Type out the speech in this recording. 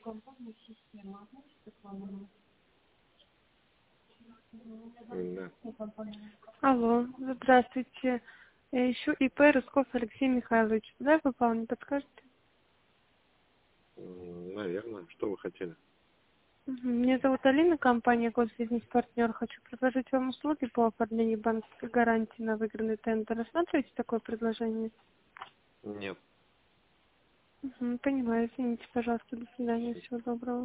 Да. Алло, здравствуйте. Я ищу ИП Рысков Алексей Михайлович. Куда попал, не подскажете? Наверное. Что вы хотели? Меня зовут Алина, компания Госбизнес-партнер. Хочу предложить вам услуги по оформлению банковской гарантии на выигранный тендер. Рассматриваете такое предложение? Нет. Понимаю, извините, пожалуйста, до свидания, всего доброго.